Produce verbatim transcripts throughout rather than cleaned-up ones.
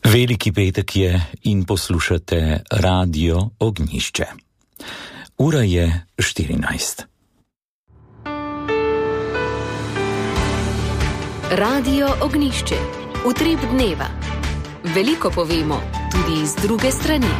Veliki petek je in poslušate Radio Ognjišče. Ura je štirinajst. Radio Ognjišče. Utrip dneva. Veliko povemo, tudi iz druge strani.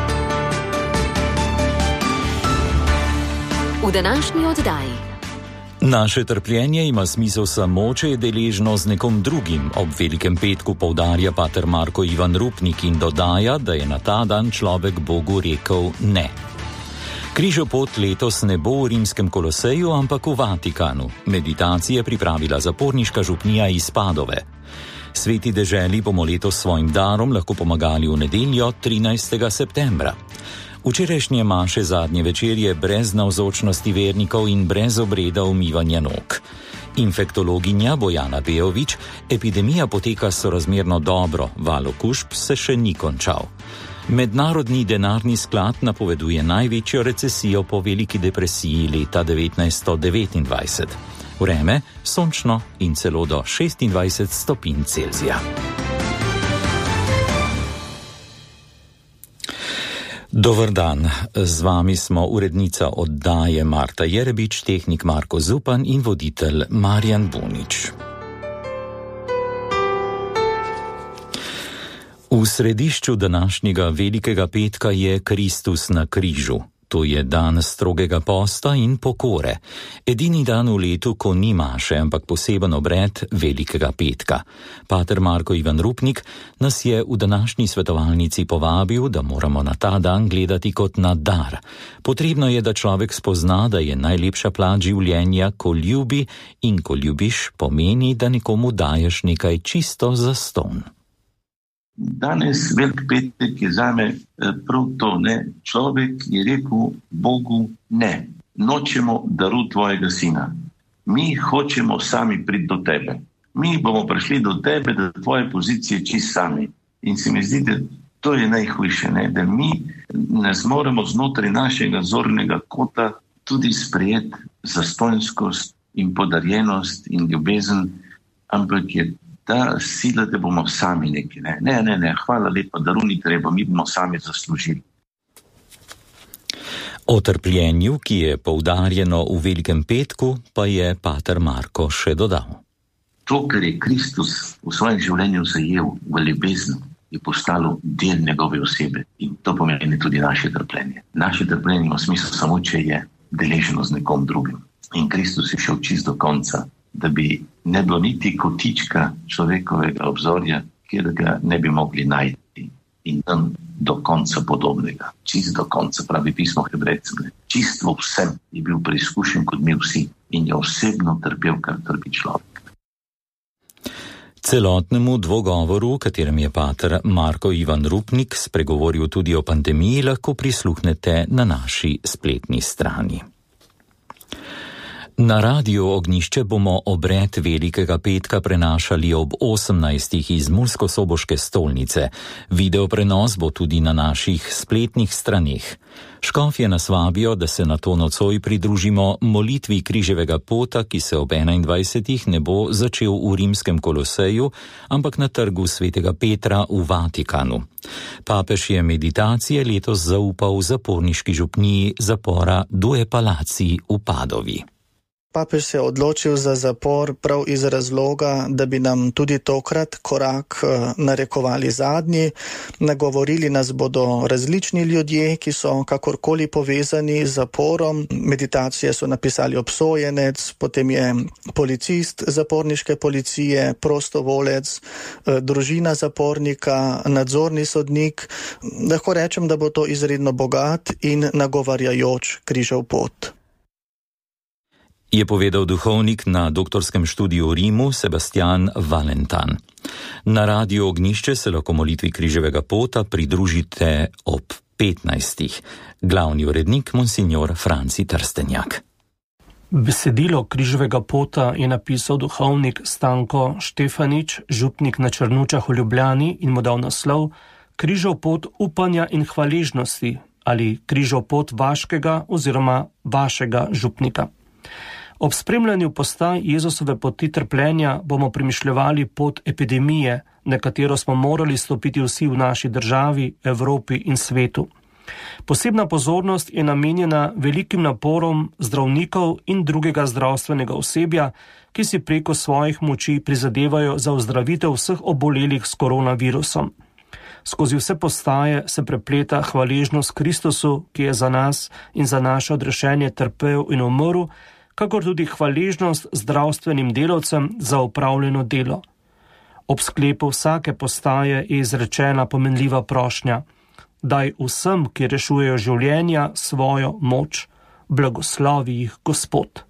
V današnji oddaji. Naše trpljenje ima smisel samo, če je deležno z nekom drugim. Ob velikem petku poudarja pater Marko Ivan Rupnik in dodaja, da je na ta dan človek Bogu rekel ne. Križopot letos ne bo v rimskem Koloseju, ampak v Vatikanu. Meditacije pripravila zaporniška župnija iz Padove. Sveti deželi bomo letos svojim darom lahko pomagali v nedeljo trinajstega septembra. Včerajšnje maše zadnje večerje brez navzočnosti vernikov in brez obreda umivanja nog. Infektologinja Bojana Bejovič: epidemija poteka sorazmerno dobro, val okužb se še ni končal. Mednarodni denarni sklad napoveduje največjo recesijo po veliki depresiji leta devetnajststo devetindvajset. Vreme sončno in celo do šestindvajset stopinj Celzija. Dober dan, z vami smo urednica oddaje Marta Jerebič, tehnik Marko Zupan in voditelj Marjan Bunič. V središču današnjega velikega petka je Kristus na križu. To je dan strogega posta in pokore. Edini dan v letu, ko ni maše, ampak poseben obred velikega petka. Pater Marko Ivan Rupnik nas je v današnji svetovalnici povabil, da moramo na ta dan gledati kot na dar. Potrebno je, da človek spozna, da je najlepša plat življenja, ko ljubi, in ko ljubiš, pomeni, da nekomu daješ nekaj čisto zastonj. Danes velik petek je zame prav to, ne. Človek je rekel Bogu ne. Nočemo daru tvojega sina. Mi hočemo sami priti do tebe. Mi bomo prišli do tebe, da tvoje pozicije čist sami. In se mi zdi, da to je najhujše, ne. Da mi ne zmoremo znotraj našega zornega kota tudi sprejeti zastonjskost in podarjenost in ljubezen, ampak je ta sila, da bomo sami neki. Ne, ne, ne, ne. Hvala lepa, daru ni treba, mi bomo sami zaslužili. O trpljenju, ki je poudarjeno v velikem petku, pa je pater Marko še dodal. To, kar je Kristus v svojem življenju zajel v ljubezen, je postalo del njegove osebe. In to pomeni tudi naše trpljenje. Naše trpljenje ima smisel samo, če je deleženo z nekom drugim. In Kristus je šel čist do konca, da bi ne bilo niti kotička človekovega obzorja, kjer ga ne bi mogli najti. In tam do konca podobnega. Čist do konca, pravi pismo Hebrejcem. Čisto vsem je bil preizkušen kot mi vsi in je osebno trpel, kar trpi človek. Celotnemu dvogovoru, v katerem je pater Marko Ivan Rupnik spregovoril tudi o pandemiji, lahko prisluhnete na naši spletni strani. Na Radiu Ognjišče bomo obred velikega petka prenašali ob osemnajstih iz murskosoboške stolnice. Video prenos bo tudi na naših spletnih straneh. Škofje nas vabijo, da se na to nocoj pridružimo molitvi križevega pota, ki se ob enaindvajsetih ne bo začel v rimskem Koloseju, ampak na trgu svetega Petra v Vatikanu. Papež je meditacije letos zaupal zaporniški župniji zapora Due Palazzi v Padovi. Papež se je odločil za zapor prav iz razloga, da bi nam tudi tokrat korak narekovali zadnji. Nagovorili nas bodo različni ljudje, ki so kakorkoli povezani z zaporom. Meditacije so napisali obsojenec, potem je policist zaporniške policije, prostovolec, družina zapornika, nadzorni sodnik. Lahko rečem, da bo to izredno bogat in nagovarjajoč križev pot. Je povedal duhovnik na doktorskem študiju v Rimu Sebastian Valentan. Na Radiu Ognjišče se lahko molitvi križevega pota pridružite ob petnajstih. Glavni urednik monsignor Franci Trstenjak. Besedilo križevega pota je napisal duhovnik Stanko Štefanič, župnik na Črnučah v Ljubljani, in mu dal naslov Križev pot upanja in hvaležnosti ali Križev pot vaškega oziroma vašega župnika. Ob spremljanju postaj Jezusove poti trpljenja bomo premišljevali pot epidemije, na katero smo morali stopiti vsi v naši državi, Evropi in svetu. Posebna pozornost je namenjena velikim naporom zdravnikov in drugega zdravstvenega osebja, ki si preko svojih moči prizadevajo za ozdravitev vseh obolelih s koronavirusom. Skozi vse postaje se prepleta hvaležnost Kristusu, ki je za nas in za naše odrešenje trpel in umrl, kakor tudi hvaležnost zdravstvenim delavcem za opravljeno delo. Ob sklepu vsake postaje je izrečena pomenljiva prošnja: daj vsem, ki rešujejo življenja, svojo moč, blagoslovi jih Gospod.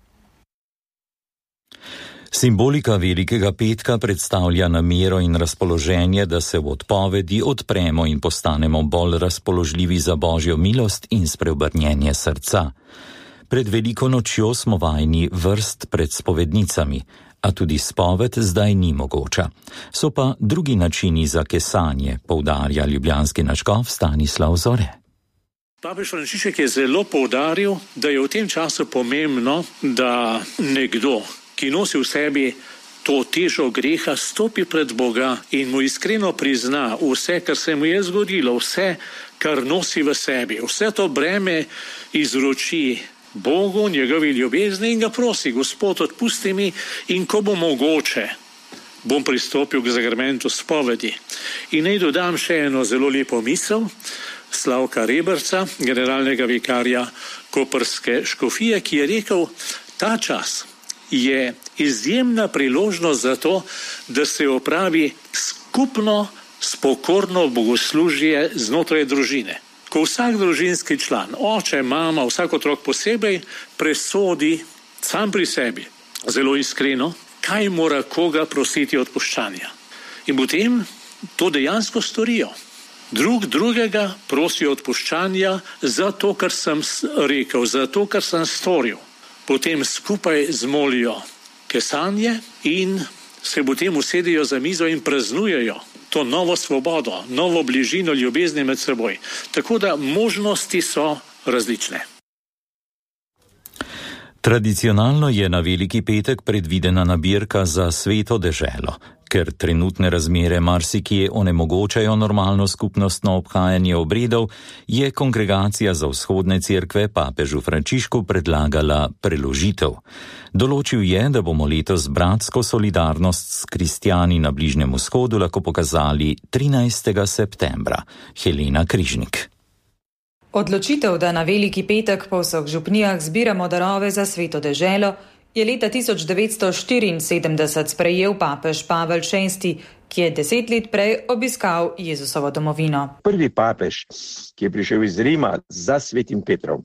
Simbolika Velikega petka predstavlja namero in razpoloženje, da se v odpovedi odpremo in postanemo bolj razpoložljivi za Božjo milost in spreobrnjenje srca. Pred Veliko nočjo smo vajeni vrst pred spovednicami, a tudi spoved zdaj ni mogoča. So pa drugi načini za kesanje, poudarja ljubljanski nadškof Stanislav Zore. Papež Frančišek je zelo poudaril, da je v tem času pomembno, da nekdo, ki nosi v sebi to težo greha, stopi pred Boga in mu iskreno prizna vse, kar se mu je zgodilo, vse, kar nosi v sebi, vse to breme izroči Bogu, njegovi ljubezni in ga prosi: Gospod, odpusti mi, in ko bo mogoče, bom pristopil k zagramentu spovedi. In naj dodam še eno zelo lepo misel Slavka Reberca, generalnega vikarja koprske škofije, ki je rekel: ta čas je izjemna priložnost za to, da se opravi skupno spokorno bogoslužje znotraj družine. Ko vsak družinski član, oče, mama, vsak otrok posebej, presodi sam pri sebi, zelo iskreno, kaj mora koga prositi odpuščanja. In potem to dejansko storijo. Drug drugega prosijo odpuščanja za to, kar sem rekel, za to, kar sem storil. Potem skupaj zmolijo kesanje in se potem usedijo za mizo in praznujejo to novo svobodo, novo bližino ljubezni med seboj. Tako da možnosti so različne. Tradicionalno je na Veliki petek predvidena nabirka za Sveto deželo. Ker trenutne razmere marsikje onemogočajo normalno skupnostno obhajanje obredov, je Kongregacija za vzhodne cerkve papežu Frančišku predlagala preložitev. Določil je, da bomo letos bratsko solidarnost s kristjani na Bližnjem vzhodu lahko pokazali trinajstega septembra. Helena Križnik. Odločitev, da na Veliki petek po vseh župnijah zbiramo darove za Sveto deželo, je leta tisoč devetsto štiriinsedemdeset sprejel papež Pavel šesti, ki je deset let prej obiskal Jezusovo domovino. Prvi papež, ki je prišel iz Rima za Svetim Petrom,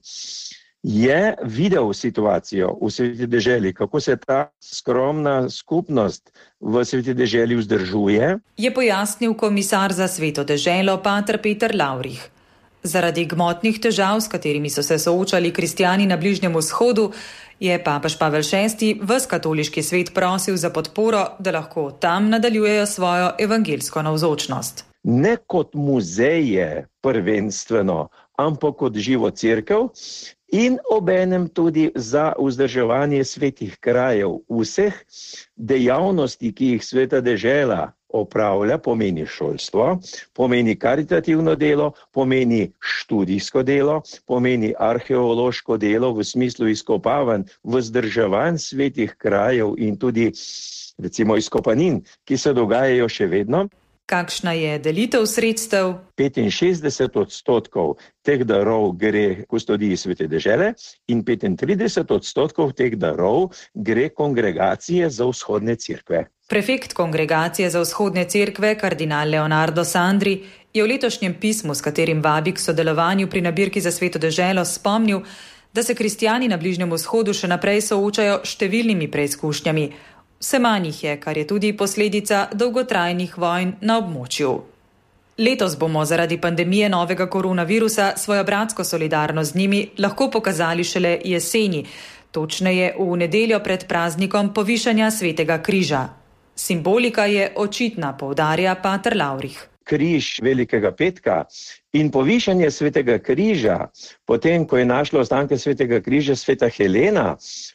je videl situacijo v Sveti deželi, kako se ta skromna skupnost v Sveti deželi vzdržuje, je pojasnil komisar za Sveto deželo pater Peter Lavrih. Zaradi gmotnih težav, s katerimi so se soočali kristjani na Bližnjem vzhodu, je papež Pavel šesti ves katoliški svet prosil za podporo, da lahko tam nadaljujejo svojo evangeljsko navzočnost. Ne kot muzeje prvenstveno, ampak kot živo cerkev in obenem tudi za vzdrževanje svetih krajev. Vseh dejavnosti, ki jih Sveta dežela opravlja, pomeni šolstvo, pomeni karitativno delo, pomeni študijsko delo, pomeni arheološko delo v smislu izkopavanj, vzdrževanj svetih krajev in tudi recimo izkopanin, ki se dogajajo še vedno. Kakšna je delitev sredstev? petinšestdeset odstotkov teh darov gre kustodiji Svete dežele in petintrideset odstotkov teh darov gre Kongregacije za vzhodne cerkve. Prefekt Kongregacije za vzhodne cerkve, kardinal Leonardo Sandri, je v letošnjem pismu, s katerim vabi k sodelovanju pri nabirki za Sveto deželo, spomnil, da se kristjani na Bližnjem vzhodu še naprej soočajo s številnimi preizkušnjami. Vse manj jih je, kar je tudi posledica dolgotrajnih vojn na območju. Letos bomo zaradi pandemije novega koronavirusa svojo bratsko solidarnost z njimi lahko pokazali šele jeseni, točneje v nedeljo pred praznikom povišanja Svetega križa. Simbolika je očitna, poudarja pater Lavrih. Križ Velikega petka in povišanje Svetega križa, potem ko je našlo ostanke Svetega križa sveta Helena,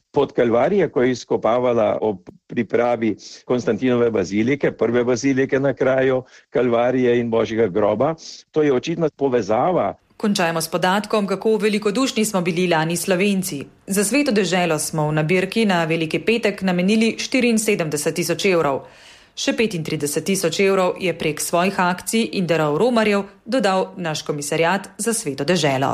pod Kalvarije, ko je izkopavala ob pripravi Konstantinove bazilike, prve bazilike na kraju Kalvarije in Božjega groba. To je očitna povezava. Končajmo s podatkom, kako velikodušni smo bili lani Slovenci. Za Sveto deželo smo v nabirki na Veliki petek namenili štiriinsedemdeset tisoč evrov. Še petintrideset tisoč evrov je prek svojih akcij in darov romarjev dodal naš komisarjat za Sveto deželo.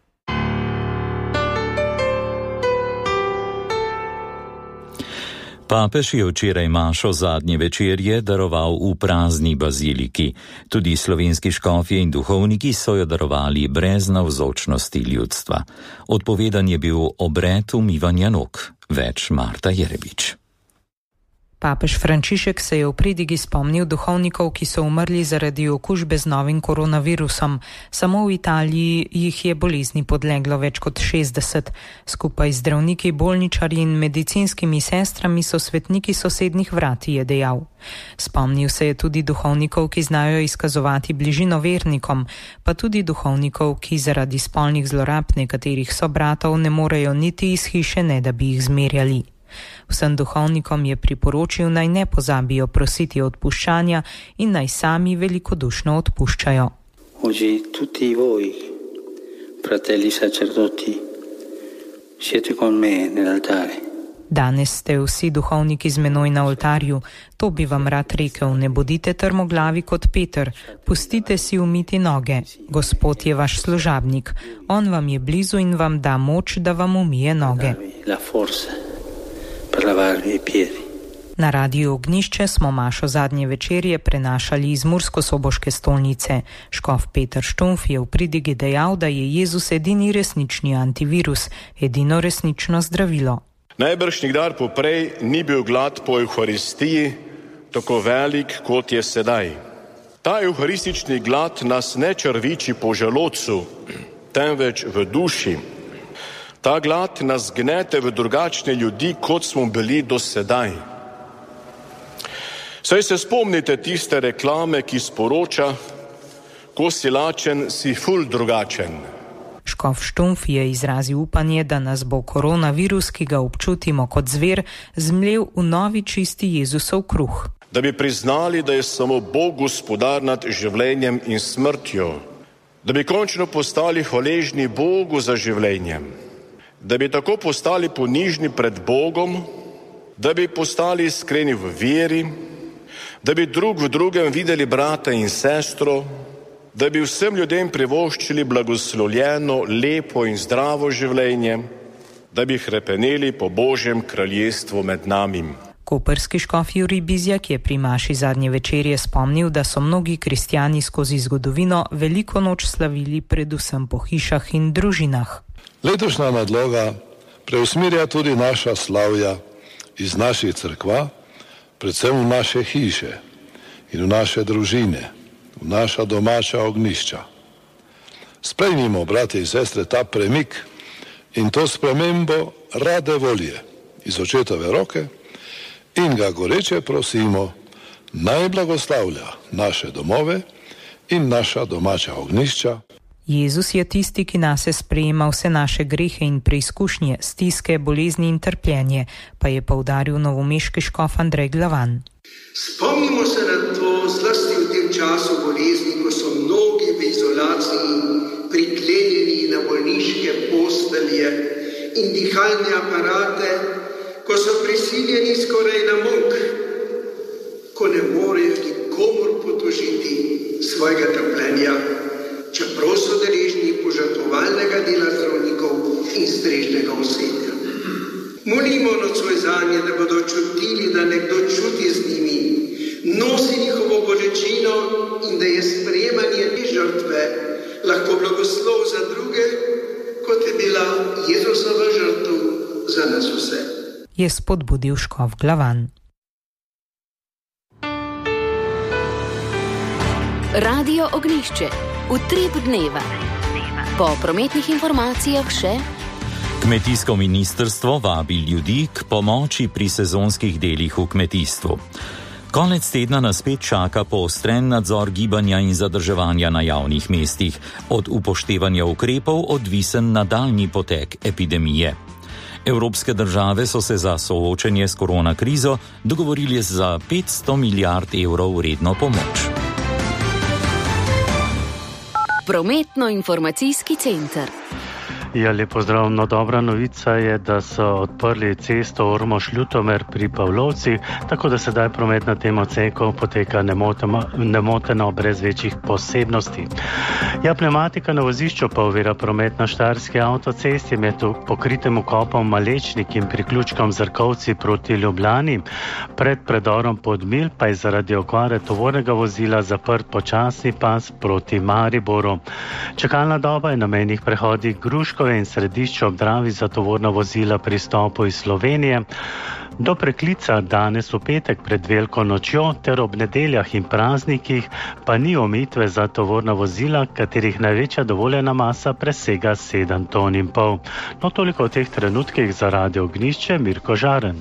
Papež je včeraj mašo zadnje večerje daroval v prazni baziliki. Tudi slovenski škofje in duhovniki so jo darovali brez navzočnosti ljudstva. Odpovedan je bil obred umivanja nog. Več Marta Jerebič. Papež Frančišek se je v pridigi spomnil duhovnikov, ki so umrli zaradi okužbe z novim koronavirusom. Samo v Italiji jih je bolezni podleglo več kot šestdeset. Skupaj z zdravniki, bolničarji in medicinskimi sestrami so svetniki sosednjih vrat, je dejal. Spomnil se je tudi duhovnikov, ki znajo izkazovati bližino vernikom, pa tudi duhovnikov, ki zaradi spolnih zlorab nekaterih sobratov ne morejo niti iz hiše, ne da bi jih zmerjali. Vsem duhovnikom je priporočil, naj ne pozabijo prositi odpuščanja in naj sami velikodušno odpuščajo. Oggi tutti voi, fratelli sacerdoti, siete con me nell'altare. Danes ste vsi duhovniki z menoj na oltarju. To bi vam rad rekel, ne bodite trmoglavi kot Peter, pustite si umiti noge. Gospod je vaš služabnik, on vam je blizu in vam da moč, da vam umije noge. Na Radiu Ognjišče smo mašo zadnje večerje prenašali iz mursko-soboške stolnice. Škof Peter Štumf je v pridigi dejal, da je Jezus edini resnični antivirus, edino resnično zdravilo. Najbrž nikdar poprej ni bil glad po Evharistiji tako velik, kot je sedaj. Ta evharistični glad nas ne črviči po želodcu, temveč v duši. Ta glad nas gnete v drugačne ljudi, kot smo bili do sedaj. Saj se spomnite tiste reklame, ki sporoča, ko si lačen, si ful drugačen. Škof Štumf je izrazil upanje, da nas bo koronavirus, ki ga občutimo kot zver, zmlel v novi čisti Jezusov kruh. Da bi priznali, da je samo Bog gospodar nad življenjem in smrtjo. Da bi končno postali hvaležni Bogu za življenjem. Da bi tako postali ponižni pred Bogom, da bi postali iskreni v veri, da bi drug v drugem videli brata in sestro, da bi vsem ljudem privoščili blagoslovljeno, lepo in zdravo življenje, da bi hrepeneli po Božjem kraljestvu med nami. Koprski škof Jurij Bizjak je pri maši zadnje večerje spomnil, da so mnogi kristjani skozi zgodovino veliko noč slavili predvsem po hišah in družinah. Letošnja nadloga preusmerja tudi naša slavja iz naših cerkva, predvsem v naše hiše in v naše družine, v naša domača ognjišča. Sprejmimo, brate in sestre, ta premik in to spremembo rade volje iz očetove roke in ga goreče prosimo, naj blagoslavlja naše domove in naša domača ognjišča. Jezus je tisti, ki nase sprejema vse naše grehe in preizkušnje, stiske, bolezni in trpljenje, pa je poudaril novomeški škof Andrej Glavan. Spomnimo se na to zlasti v tem času bolezni, ko so mnogi v izolaciji priklenjeni na bolniške postelje in dihalne aparate, ko so prisiljeni skoraj na mok, ko ne morejo nikomur potožiti svojega trpljenja, čeprav so deležni požrtvovalnega dela zdravnikov in strežnega osebja. Molimo nocoj zanje, da bodo čutili, da nekdo čuti z njimi, nosi njihovo bolečino in da je sprejemanje te žrtve lahko blagoslov za druge, kot je bila Jezusova žrtev za nas vse. Je spodbudil škof Glavan. Radio Ognjišče. Utrip dneva. Po prometnih informacijah še. Kmetijsko ministrstvo vabi ljudi k pomoči pri sezonskih delih v kmetijstvu. Konec tedna nas spet čaka poostren nadzor gibanja in zadrževanja na javnih mestih, od upoštevanja ukrepov odvisen nadaljnji potek epidemije. Evropske države so se za soočenje s koronakrizo dogovorili za petsto milijard evrov vredno pomoč. Prometno-informacijski center. Ja, lep pozdrav. No, dobra novica je, da so odprli cesto Ormož-Ljutomer pri Pavlovci, tako da sedaj promet na tem odseku poteka nemoteno, nemoteno brez večjih posebnosti. Ja, pneumatika na vozišču pa ovira promet na Štajerski avtocesti med pokritim vkopom Malečnik in priključkom Zrkovci proti Ljubljani. Pred predorom Podmilj pa je zaradi okvare tovornega vozila zaprt počasni pas proti Mariboru. Čakalna doba je na mejnih prehodih Gruško in središče ob Dravi za tovorna vozila pri stopu iz Slovenije. Do preklica danes v petek pred veliko nočjo ter ob nedeljah in praznikih pa ni omejitve za tovorna vozila, katerih največja dovoljena masa presega sedem ton in pol. No, toliko v teh trenutkih za Radio Ognjišče, Mirko Žaren.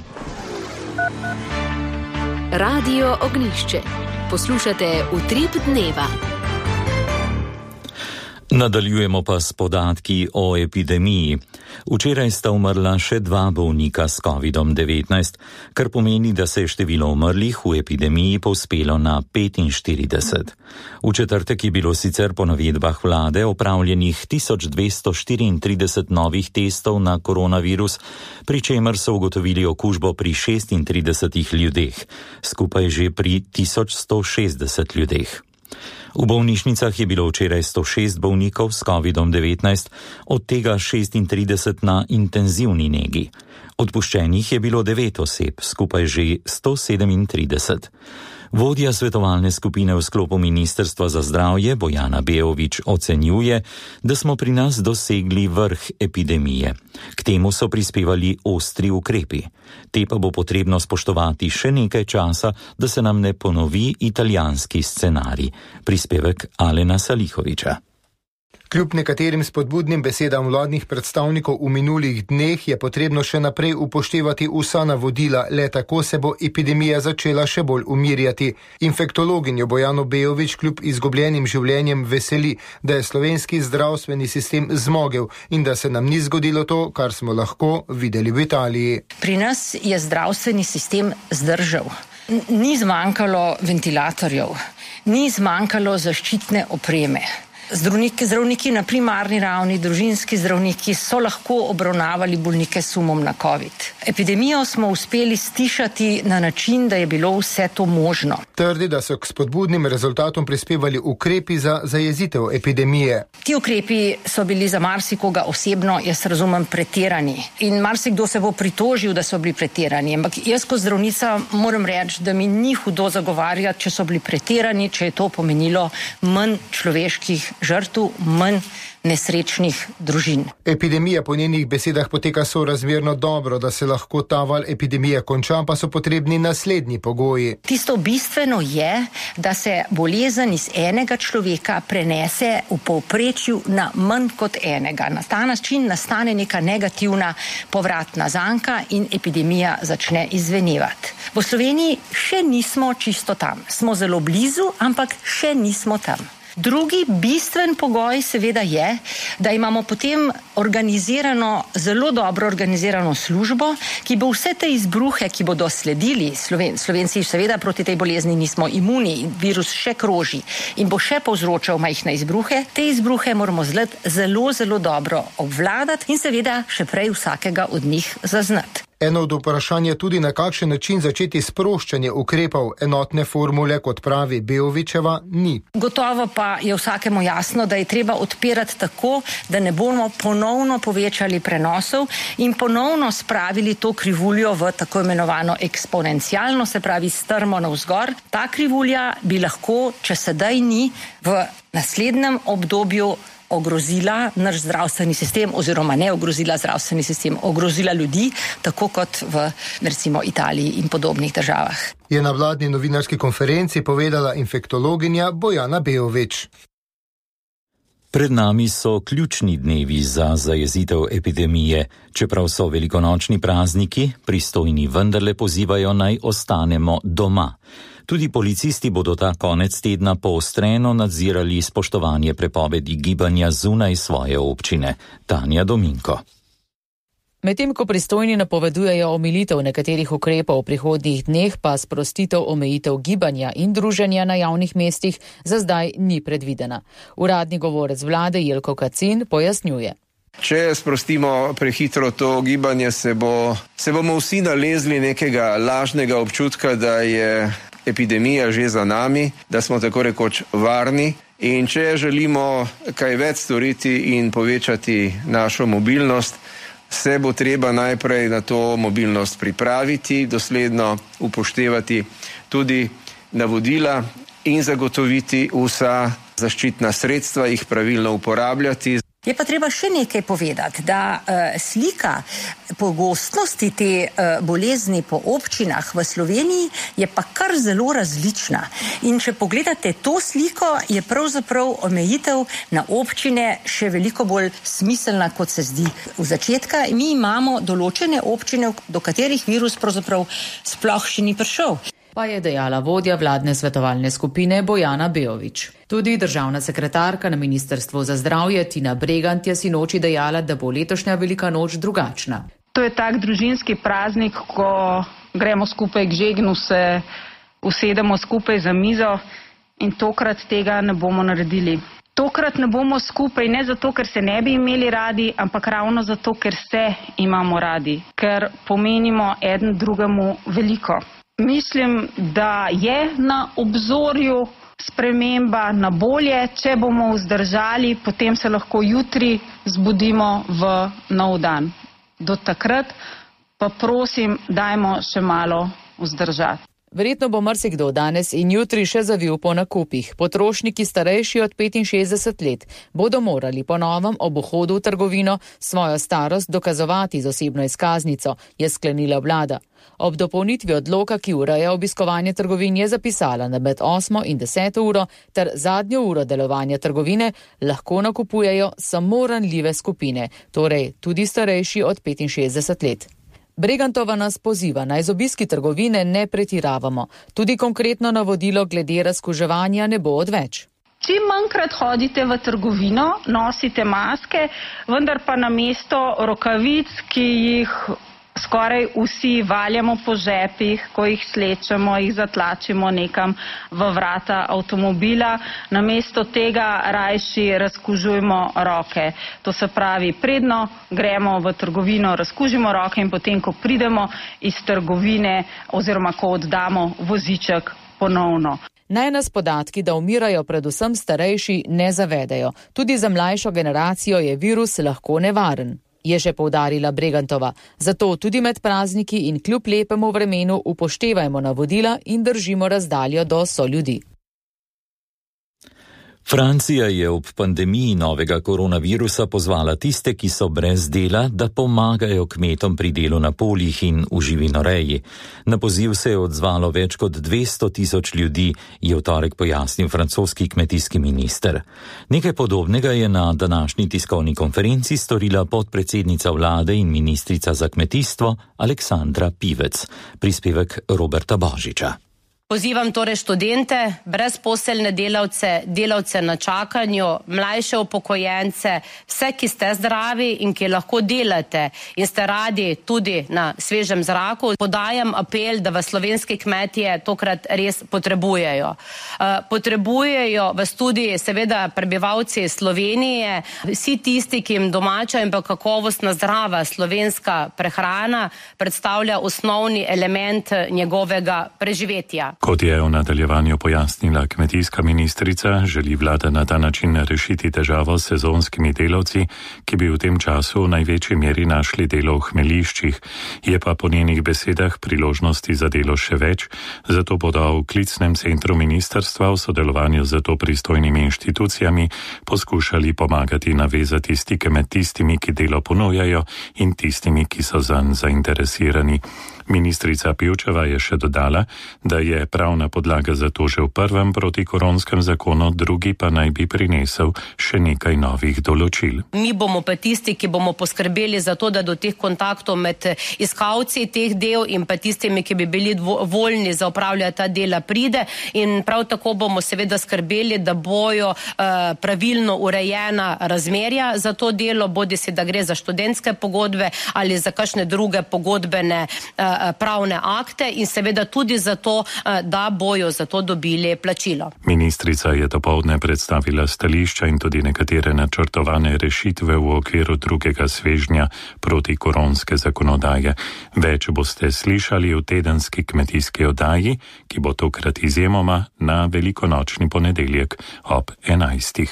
Radio Ognjišče. Poslušate Utrip dneva. Nadaljujemo pa s podatki o epidemiji. Včeraj sta umrla še dva bolnika s kovidom devetnajst, kar pomeni, da se je število umrlih v epidemiji povzpelo na petinštirideset. V četrtek je bilo sicer po navedbah vlade opravljenih tisoč dvesto štiriintrideset novih testov na koronavirus, pri čemer so ugotovili okužbo pri šestintridesetih ljudeh, skupaj že pri tisoč sto šestdeset ljudeh. V bolnišnicah je bilo včeraj sto šest bolnikov s kovidom devetnajst, od tega šestintrideset na intenzivni negi. Odpuščenih je bilo devet oseb, skupaj že sto sedemintrideset. Vodja svetovalne skupine v sklopu Ministrstva za zdravje Bojana Beović ocenjuje, da smo pri nas dosegli vrh epidemije. K temu so prispevali ostri ukrepi. Te pa bo potrebno spoštovati še nekaj časa, da se nam ne ponovi italijanski scenarij. Prispevek Alena Salihoviča. Kljub nekaterim spodbudnim besedam vladnih predstavnikov v minulih dneh je potrebno še naprej upoštevati vsa navodila, le tako se bo epidemija začela še bolj umirjati. Infektologinjo Bojano Beović kljub izgubljenim življenjem veseli, da je slovenski zdravstveni sistem zmogel in da se nam ni zgodilo to, kar smo lahko videli v Italiji. Pri nas je zdravstveni sistem zdržal. Ni zmanjkalo ventilatorjev, ni zmanjkalo zaščitne opreme. Zdravniki, zdravniki na primarni ravni, družinski zdravniki so lahko obravnavali bolnike s sumom na COVID. Epidemijo smo uspeli stišati na način, da je bilo vse to možno. Trdi, da so k spodbudnim rezultatom prispevali ukrepi za zajezitev epidemije. Ti ukrepi so bili za marsikoga osebno, jaz razumem, pretirani. In marsikdo se bo pritožil, da so bili pretirani. Ampak jaz kot zdravnica moram reči, da mi ni hudo zagovarjati, če so bili pretirani, če je to pomenilo manj človeških žrtev, manj nesrečnih družin. Epidemija po njenih besedah poteka sorazmerno dobro, da se lahko ta val epidemije konča, pa so potrebni naslednji pogoji. Tisto bistveno je, da se bolezen iz enega človeka prenese v povprečju na manj kot enega. Na ta način nastane neka negativna povratna zanka in epidemija začne izvenevati. V Sloveniji še nismo čisto tam. Smo zelo blizu, ampak še nismo tam. Drugi bistven pogoj seveda je, da imamo potem organizirano, zelo dobro organizirano službo, ki bo vse te izbruhe, ki bodo sledili, Sloven, Slovenci seveda proti tej bolezni nismo imuni, virus še kroži in bo še povzročal majhne izbruhe, te izbruhe moramo zelo, zelo dobro obvladati in seveda še prej vsakega od njih zaznati. Eno od vprašanj je tudi, na kakšen način začeti sproščanje ukrepov. Enotne formule, kot pravi Beovićeva, ni. Gotovo pa je vsakemu jasno, da je treba odpirati tako, da ne bomo ponovno povečali prenosov in ponovno spravili to krivuljo v tako imenovano eksponencialno, se pravi strmo navzgor. Ta krivulja bi lahko, če sedaj ni, v naslednjem obdobju ogrozila naš zdravstveni sistem oziroma ne ogrozila zdravstveni sistem, ogrozila ljudi, tako kot v recimo Italiji in podobnih državah. Je na vladni novinarski konferenci povedala infektologinja Bojana Beović. Pred nami so ključni dnevi za zajezitev epidemije. Čeprav so velikonočni prazniki, pristojni vendarle pozivajo naj ostanemo doma. Tudi policisti bodo ta konec tedna poostreno nadzirali spoštovanje prepovedi gibanja zunaj svoje občine. Tanja Dominko. Medtem ko pristojni napovedujejo omilitev nekaterih ukrepov v prihodnjih dneh, pa sprostitev omejitev gibanja in druženja na javnih mestih za zdaj ni predvidena. Uradni govorec vlade Jelko Kacin pojasnjuje. Če sprostimo prehitro to gibanje, se, bo, se bomo vsi nalezli nekega lažnega občutka, da je epidemija že za nami, da smo tako rekoč varni. In če želimo kaj več storiti in povečati našo mobilnost, se bo treba najprej na to mobilnost pripraviti, dosledno upoštevati tudi navodila in zagotoviti vsa zaščitna sredstva, jih pravilno uporabljati. Je pa treba še nekaj povedati, da uh, slika pogostnosti te uh, bolezni po občinah v Sloveniji je pa kar zelo različna. In če pogledate to sliko, je pravzaprav omejitev na občine še veliko bolj smiselna, kot se zdi v začetka. Mi imamo določene občine, do katerih virus pravzaprav sploh še ni prišel. Pa je dejala vodja vladne svetovalne skupine Bojana Beović. Tudi državna sekretarka na Ministrstvu za zdravje Tina Bregant je sinoči dejala, da bo letošnja velika noč drugačna. To je tak družinski praznik, ko gremo skupaj k žegnu, se usedemo skupaj za mizo in tokrat tega ne bomo naredili. Tokrat ne bomo skupaj ne zato, ker se ne bi imeli radi, ampak ravno zato, ker se imamo radi, ker pomenimo eden drugemu veliko. Mislim, da je na obzorju sprememba na bolje. Če bomo vzdržali, potem se lahko jutri zbudimo v nov dan. Do takrat pa prosim, dajmo še malo vzdržati. Verjetno bo marsikdo danes in jutri še zavil po nakupih. Potrošniki starejši od petinšestdeset let bodo morali po novem ob vhodu v trgovino svojo starost dokazovati z osebno izkaznico, je sklenila vlada. Ob dopolnitvi odloka, ki ureja obiskovanje trgovin, je zapisala, da med osmo in deseto uro ter zadnjo uro delovanja trgovine lahko nakupujejo samo ranljive skupine, torej tudi starejši od petinšestdeset let. Bregantova nas poziva, naj z obiski trgovine ne pretiravamo. Tudi konkretno navodilo glede razkuževanja ne bo odveč. Čim manjkrat hodite v trgovino, nosite maske, vendar pa namesto rokavic, ki jih skoraj vsi valjamo po žepih, ko jih slečemo, jih zatlačimo nekam v vrata avtomobila, namesto tega rajši razkužujmo roke. To se pravi, predno gremo v trgovino, razkužimo roke in potem, ko pridemo iz trgovine oziroma ko oddamo voziček ponovno. Naj nas podatki, da umirajo predvsem starejši, ne zavedajo. Tudi za mlajšo generacijo je virus lahko nevaren, je še poudarila Bregantova. Zato tudi med prazniki in kljub lepemu vremenu upoštevajmo navodila in držimo razdaljo do soljudi. Francija je ob pandemiji novega koronavirusa pozvala tiste, ki so brez dela, da pomagajo kmetom pri delu na poljih in v živinoreji. Na poziv se je odzvalo več kot dvesto tisoč ljudi, je v torek pojasnil francoski kmetijski minister. Nekaj podobnega je na današnji tiskovni konferenci storila podpredsednica vlade in ministrica za kmetijstvo Aleksandra Pivec. Prispevek Roberta Božiča. Pozivam torej študente, brezposelne delavce, delavce na čakanju, mlajše upokojence, vse, ki ste zdravi in ki lahko delate in ste radi tudi na svežem zraku. Podajam apel, da vas slovenski kmetje tokrat res potrebujejo. Potrebujejo vas tudi seveda prebivalci Slovenije, vsi tisti, ki jim domača in pa kakovostna zdrava slovenska prehrana predstavlja osnovni element njegovega preživetja. Kot je v nadaljevanju pojasnila kmetijska ministrica, želi vlada na ta način rešiti težavo s sezonskimi delavci, ki bi v tem času v največji meri našli delo v hmeljiščih. Je pa po njenih besedah priložnosti za delo še več, zato bodo v klicnem centru ministrstva v sodelovanju z to pristojnimi inštitucijami poskušali pomagati navezati stike med tistimi, ki delo ponujajo in tistimi, ki so zanj zainteresirani. Ministrica Pivčeva je še dodala, da je pravna podlaga za to že v prvem protikoronskem zakonu, drugi pa naj bi prinesel še nekaj novih določil. Mi bomo pa tisti, ki bomo poskrbeli za to, da do teh kontaktov med iskalci teh del in pa tistimi, ki bi bili voljni za upravljati ta dela, pride, in prav tako bomo seveda skrbeli, da bojo uh, pravilno urejena razmerja za to delo, bodi si, da gre za študentske pogodbe ali za kakšne druge pogodbene uh, pravne akte, in seveda tudi za to, uh, da bojo za to dobili plačilo. Ministrica je dopoldne predstavila stališča in tudi nekatere načrtovane rešitve v okviru drugega svežnja protikoronske zakonodaje. Več boste slišali v tedenski kmetijski oddaji, ki bo tokrat izjemoma na velikonočni ponedeljek ob enajstih.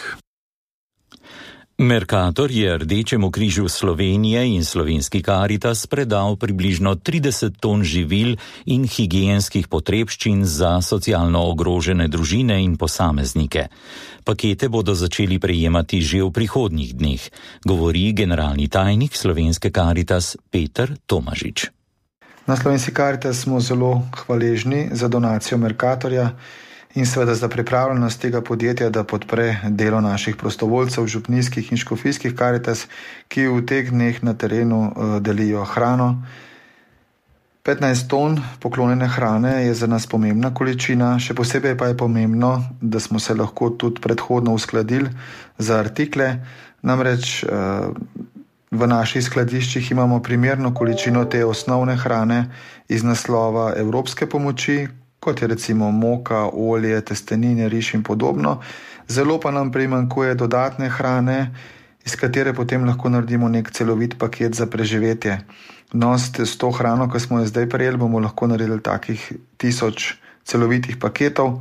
Mercator je Rdečemu križu Slovenije in Slovenski Karitas predal približno trideset ton živil in higienskih potrebščin za socialno ogrožene družine in posameznike. Pakete bodo začeli prejemati že v prihodnjih dneh, govori generalni tajnik Slovenske Karitas Peter Tomažič. Na Slovenski Karitas smo zelo hvaležni za donacijo Mercatorja in seveda za pripravljenost tega podjetja, da podpre delo naših prostovoljcev, župnijskih in škofijskih Karitas, ki v teh dneh na terenu delijo hrano. petnajst ton poklonjene hrane je za nas pomembna količina, še posebej pa je pomembno, da smo se lahko tudi predhodno uskladili za artikle, namreč v naših skladiščih imamo primerno količino te osnovne hrane iz naslova evropske pomoči, kot je recimo moka, olje, testenine, riž in podobno. Zelo pa nam primanjkuje dodatne hrane, iz katere potem lahko naredimo nek celovit paket za preživetje. No, s to hrano, ki smo jo zdaj prejeli, bomo lahko naredili takih tisoč celovitih paketov.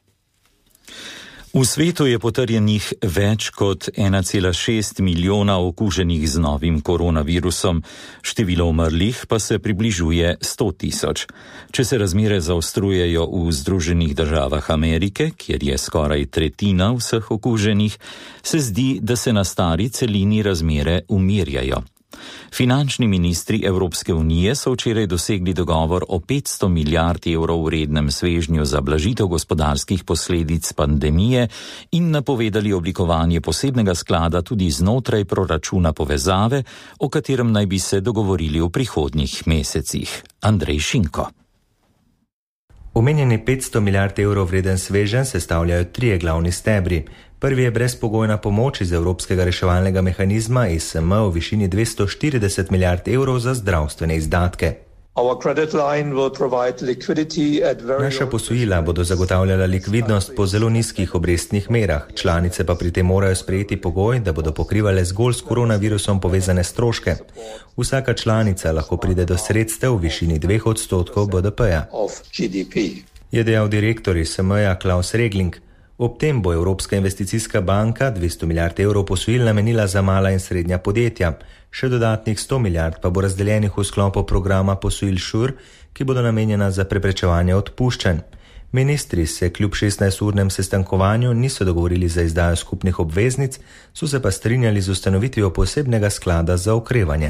V svetu je potrjenih več kot ena cela šest milijona okuženih z novim koronavirusom, število umrlih pa se približuje sto tisoč. Če se razmere zaostrujejo v Združenih državah Amerike, kjer je skoraj tretjina vseh okuženih, se zdi, da se na stari celini razmere umirjajo. Finančni ministri Evropske unije so včeraj dosegli dogovor o petsto milijard evrov vrednem svežnju za blažitev gospodarskih posledic pandemije in napovedali oblikovanje posebnega sklada tudi znotraj proračuna povezave, o katerem naj bi se dogovorili v prihodnjih mesecih. Andrej Šinko. Omenjeni petsto milijard evrov vreden sveženj sestavljajo trije glavni stebri. Prvi je brezpogojna pomoč iz Evropskega reševalnega mehanizma E S M v višini dvesto štirideset milijard evrov za zdravstvene izdatke. Naša posojila bodo zagotavljala likvidnost po zelo nizkih obrestnih merah, članice pa pri tem morajo sprejeti pogoj, da bodo pokrivale zgolj s koronavirusom povezane stroške. Vsaka članica lahko pride do sredstev v višini dveh odstotkov B D P-ja. Je dejal direktor E S M-ja Klaus Regling. Ob tem bo Evropska investicijska banka dvesto milijard evrov posojil namenila za mala in srednja podjetja. Še dodatnih sto milijard pa bo razdeljenih v sklopu programa posojil Šur, ki bodo namenjena za preprečevanje odpuščanj. Ministri se kljub šestnajsturnem sestankovanju niso dogovorili za izdajo skupnih obveznic, so se pa strinjali z ustanovitvijo posebnega sklada za okrevanje.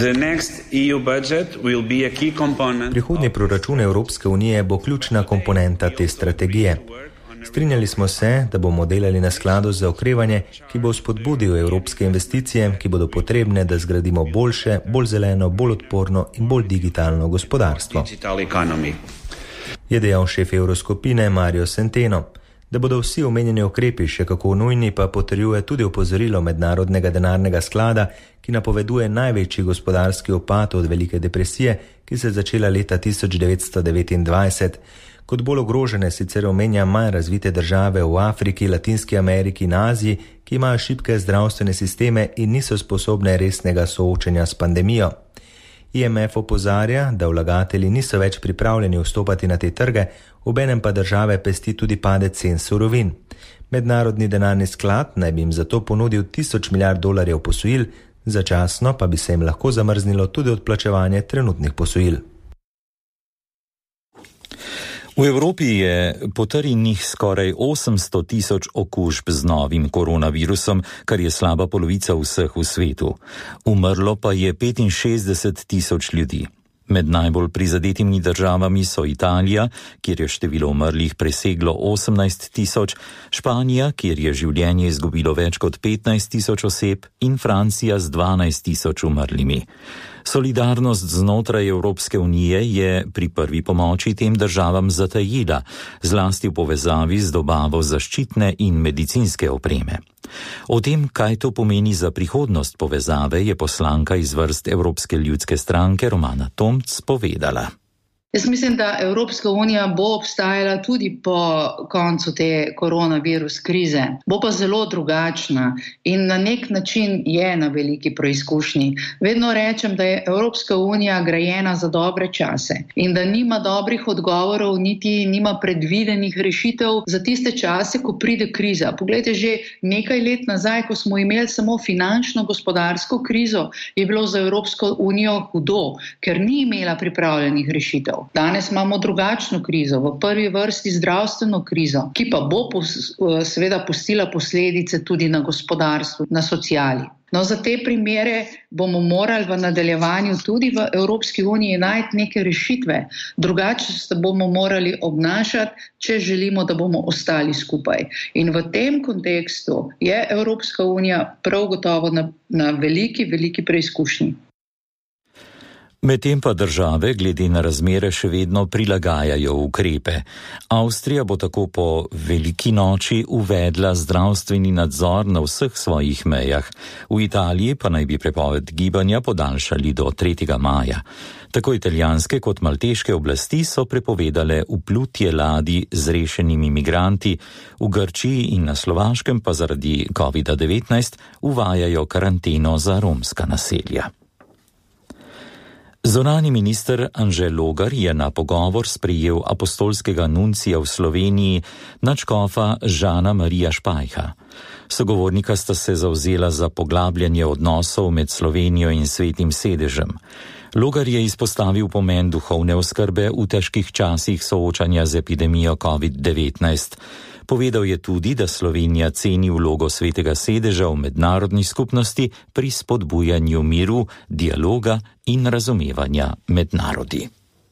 Prihodnji proračun Evropske unije bo ključna komponenta te strategije. Strinjali smo se, da bomo delali na skladu za okrevanje, ki bo spodbudil evropske investicije, ki bodo potrebne, da zgradimo boljše, bolj zeleno, bolj odporno in bolj digitalno gospodarstvo. Je dejal šef Evroskupine Mario Centeno. Da bodo vsi omenjeni ukrepi še kako nujni, pa potrjuje tudi opozorilo Mednarodnega denarnega sklada, ki napoveduje največji gospodarski upad od velike depresije, ki se je začela leta tisoč devetsto devetindvajset. Kot bolj ogrožene sicer omenja manj razvite države v Afriki, Latinski Ameriki in Aziji, ki imajo šibke zdravstvene sisteme in niso sposobne resnega soočenja s pandemijo. I M F opozarja, da vlagatelji niso več pripravljeni vstopati na te trge, obenem pa države pesti tudi padec cen surovin. Mednarodni denarni sklad naj bi jim zato ponudil tisoč milijard dolarjev posojil, začasno pa bi se jim lahko zamrznilo tudi odplačevanje trenutnih posojil. V Evropi je potrjenih skoraj osemsto tisoč okužb z novim koronavirusom, kar je slaba polovica vseh v svetu. Umrlo pa je petinšestdeset tisoč ljudi. Med najbolj prizadetimi državami so Italija, kjer je število umrlih preseglo osemnajst tisoč, Španija, kjer je življenje izgubilo več kot petnajst tisoč oseb, in Francija z dvanajst tisoč umrlimi. Solidarnost znotraj Evropske unije je pri prvi pomoči tem državam zatajila, zlasti v povezavi z dobavo zaščitne in medicinske opreme. O tem, kaj to pomeni za prihodnost povezave, je poslanka iz vrst Evropske ljudske stranke Romana Tomc povedala. Jaz mislim, da Evropska unija bo obstajala tudi po koncu te koronavirus krize. Bo pa zelo drugačna in na nek način je na veliki preizkušnji. Vedno rečem, da je Evropska unija grajena za dobre čase in da nima dobrih odgovorov, niti nima predvidenih rešitev za tiste čase, ko pride kriza. Poglejte, že nekaj let nazaj, ko smo imeli samo finančno gospodarsko krizo, je bilo za Evropsko unijo hudo, ker ni imela pripravljenih rešitev. Danes imamo drugačno krizo, v prvi vrsti zdravstveno krizo, ki pa bo seveda pustila posledice tudi na gospodarstvu, na sociali. No, za te primere bomo morali v nadaljevanju tudi v Evropski uniji najti neke rešitve. Drugače se bomo morali obnašati, če želimo, da bomo ostali skupaj. In v tem kontekstu je Evropska unija prav gotovo na, na veliki, veliki preizkušnji. Medtem pa države glede na razmere še vedno prilagajajo ukrepe. Avstrija bo tako po veliki noči uvedla zdravstveni nadzor na vseh svojih mejah. V Italiji pa naj bi prepoved gibanja podaljšali do tretjega maja. Tako italijanske kot malteške oblasti so prepovedale vplutje ladij z rešenimi migranti. V Grčiji in na Slovaškem pa zaradi kovida devetnajst uvajajo karanteno za romska naselja. Zunanji minister Anže Logar je na pogovor sprejel apostolskega nuncija v Sloveniji, nadškofa Žana Marija Špajha. Sogovornika sta se zavzela za poglabljanje odnosov med Slovenijo in Svetim sedežem. Logar je izpostavil pomen duhovne oskrbe v težkih časih soočanja z epidemijo covid devetnajst. Povedal je tudi, da Slovenija ceni vlogo Svetega sedeža v mednarodni skupnosti pri spodbujanju miru, dialoga in razumevanja med narodi.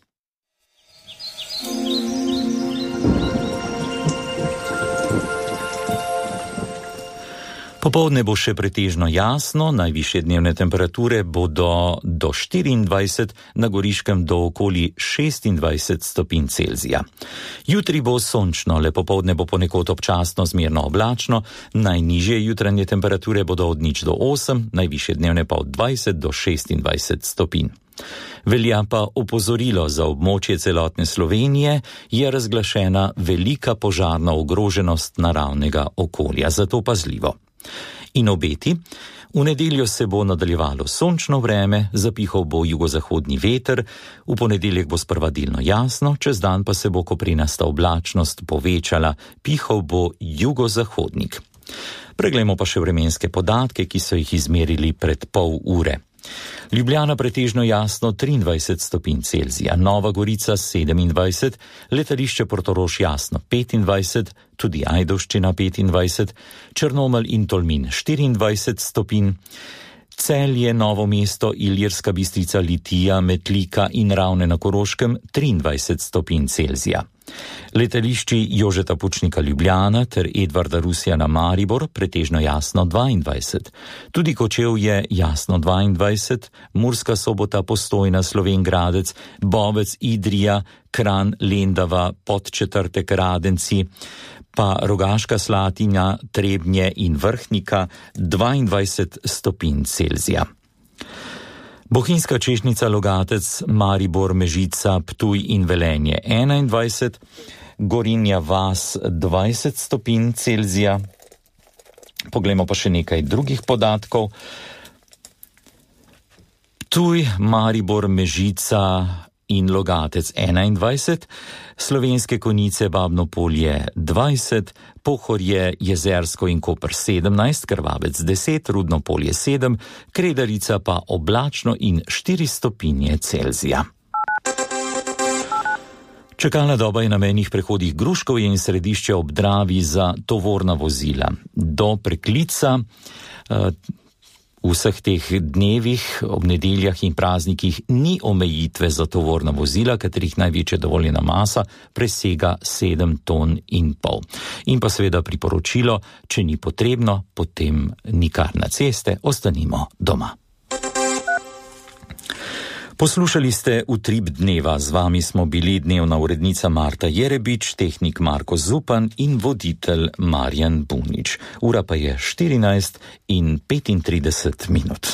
Popoldne bo še pretežno jasno, najvišje dnevne temperature bodo do štiriindvajset, na Goriškem do okoli šestindvajset stopinj Celzija. Jutri bo sončno, le popoldne bo ponekod občasno zmerno oblačno, najnižje jutranje temperature bodo od nič do osem, najvišje dnevne pa od dvajset do šestindvajset stopinj. Velja pa opozorilo za območje celotne Slovenije, je razglašena velika požarna ogroženost naravnega okolja, zato pazljivo. In obeti, v nedeljo se bo nadaljevalo sončno vreme, zapihal bo jugozahodni veter, v ponedeljek bo sprva delno jasno, čez dan pa se bo koprenasta oblačnost povečala, pihal bo jugozahodnik. Preglejmo pa še vremenske podatke, ki so jih izmerili pred pol ure. Ljubljana pretežno jasno triindvajset stopinj Celzija, Nova Gorica sedemindvajset, letališče Portorož jasno petindvajset, tudi Ajdovščina petindvajset, Črnomelj in Tolmin štiriindvajset stopinj, Celje, Novo mesto, Ilirska Bistrica, Litija, Metlika in Ravne na Koroškem triindvajset stopinj Celzija. Letališči Jožeta Pučnika Ljubljana ter Edvarda Rusjana Maribor pretežno jasno dvaindvajset. Tudi Kočevje jasno dvaindvajset, Murska Sobota, Postojna, Slovenj Gradec, Bovec, Idrija, Kranj, Lendava, Podčetrtek, Radenci, pa Rogaška Slatina, Trebnje in Vrhnika dvaindvajset stopinj Celzija. Bohinjska Češnjica, Logatec, Maribor, Mežica, Ptuj in Velenje enaindvajset, Gorinja vas dvajset stopinj Celzija. Poglejmo pa še nekaj drugih podatkov. Ptuj, Maribor, Mežica in Logatec enaindvajset, Slovenske Konjice, Babno Polje dvajset, Pohorje, Jezersko in Koper sedemnajst, Krvavec deset, Rudno Polje sedem, Kredarica pa oblačno in štiri stopinje Celzija. Čakalna doba je na mejnih prehodih Gruškovje in Središče ob Dravi za tovorna vozila. Do preklica V vseh teh dnevih, ob nedeljah in praznikih ni omejitve za tovorna vozila, katerih največja dovoljena masa presega sedem ton in pol. In pa seveda priporočilo, če ni potrebno, potem nikar na ceste, ostanimo doma. Poslušali ste Utrip dneva, z vami smo bili dnevna urednica Marta Jerebič, tehnik Marko Zupan in voditelj Marjan Bunič. Ura pa je štirinajst in petintrideset minut.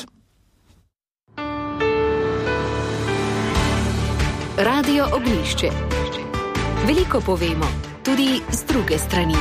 Radio Ognjišče. Veliko povemo, tudi z druge strani.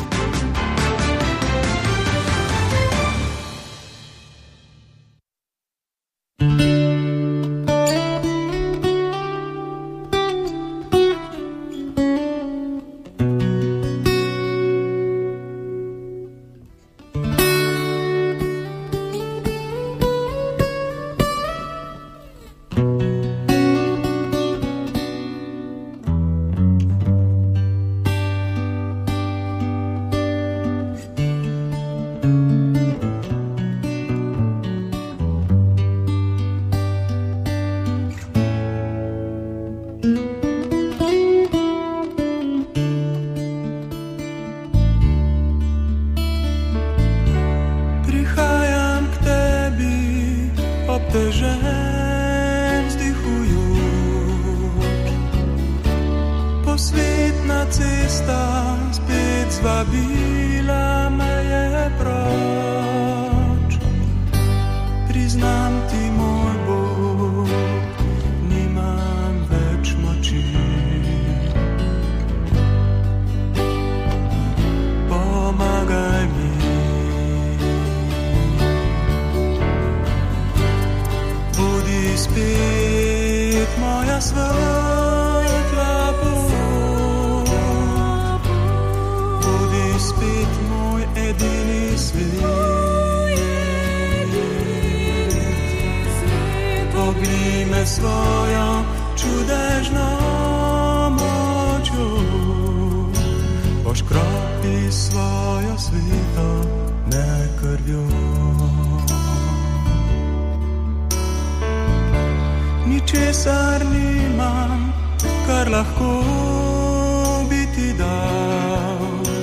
Ničesar nimam, kar lahko bi ti dal.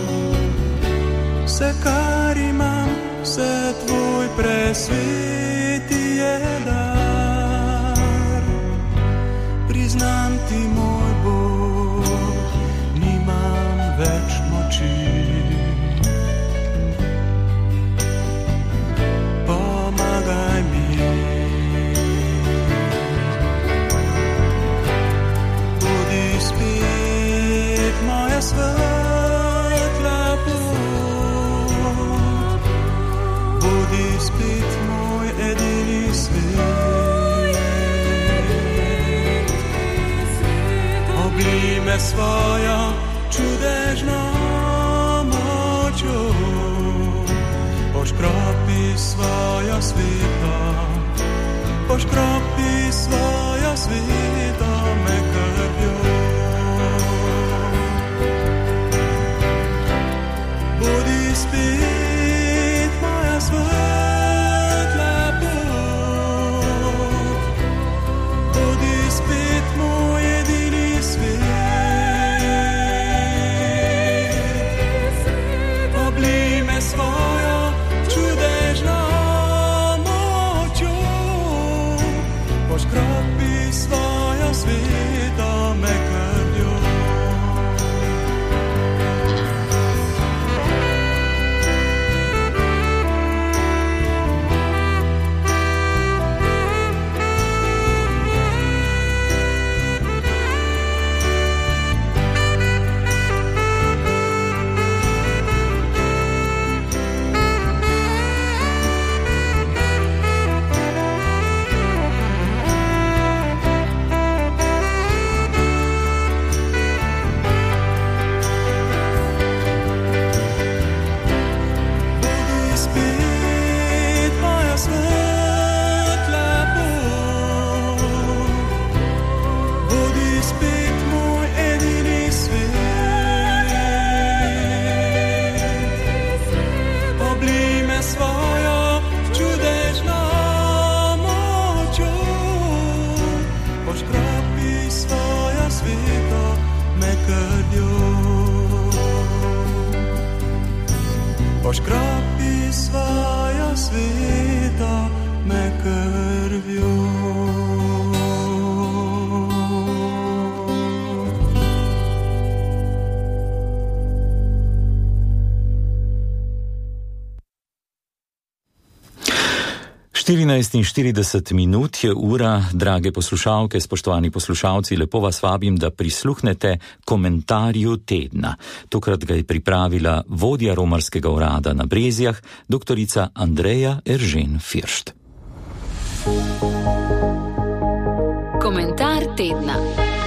Vse, kar imam, vse tvoj presveti je dar. Priznam ti, moj Bog, nimam več moči. Pomagaj mi. Svetla pot, bodi spet moj edini svet. Oblij me svojo čudežno močjo, poškropi svojo sveto, poškropi svojo sveto me krvjo. Spet moja svetla pot, bodi spet moj edini svet. Oblij me svojo čudežno močjo, poškropi svojo štirinajst in štirideset minut je ura, drage poslušalke, spoštovani poslušalci, lepo vas vabim, da prisluhnete komentarju tedna. Tokrat ga je pripravila vodja romarskega urada na Brezjah, doktorica Andreja Eržen Firšt. Komentar tedna.